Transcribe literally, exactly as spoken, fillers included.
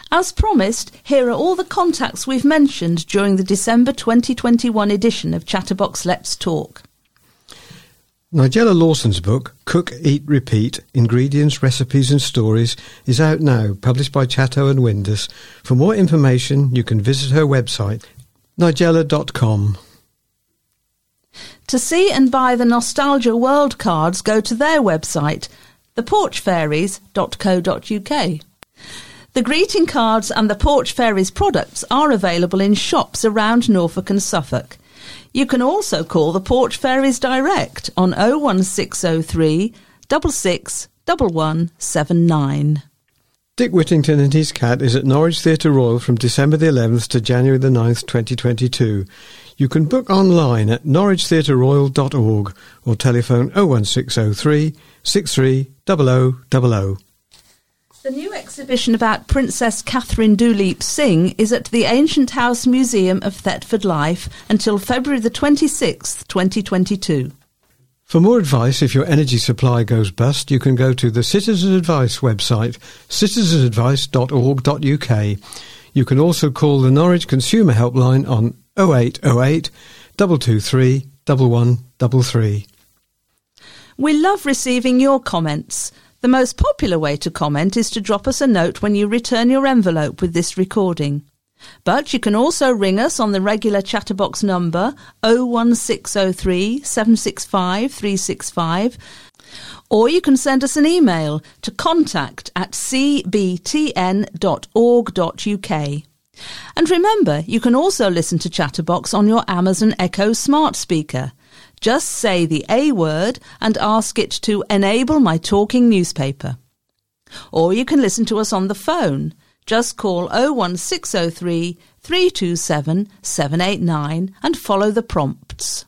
As promised, here are all the contacts we've mentioned during the December twenty twenty-one edition of Chatterbox Let's Talk. Nigella Lawson's book, Cook, Eat, Repeat, Ingredients, Recipes and Stories, is out now, published by Chatto and Windus. For more information, you can visit her website, nigella dot com. To see and buy the Nostalgia World cards, go to their website, the porch fairies dot co dot uk. The greeting cards and the Porch Fairies products are available in shops around Norfolk and Suffolk. You can also call the Porch Fairies direct on oh one six oh three, six six one one seven nine. Dick Whittington and his cat is at Norwich Theatre Royal from December the eleventh to January the ninth, twenty twenty-two. You can book online at norwich theatre royal dot org or telephone oh one six oh three, six three zero zero zero zero. The new exhibition about Princess Catherine Duleep Singh is at the Ancient House Museum of Thetford Life until February the twenty-sixth, twenty twenty-two. For more advice if your energy supply goes bust, you can go to the Citizens Advice website, citizens advice dot org dot uk. You can also call the Norwich Consumer Helpline on oh eight oh eight, two two three, one one three three. We love receiving your comments. The most popular way to comment is to drop us a note when you return your envelope with this recording. But you can also ring us on the regular Chatterbox number oh one six oh three, seven six five, three six five, or you can send us an email to contact at c b t n dot org dot uk. And remember, you can also listen to Chatterbox on your Amazon Echo smart speaker. Just say the A word and ask it to enable my talking newspaper. Or you can listen to us on the phone. Just call oh one six oh three, three two seven, seven eight nine and follow the prompts.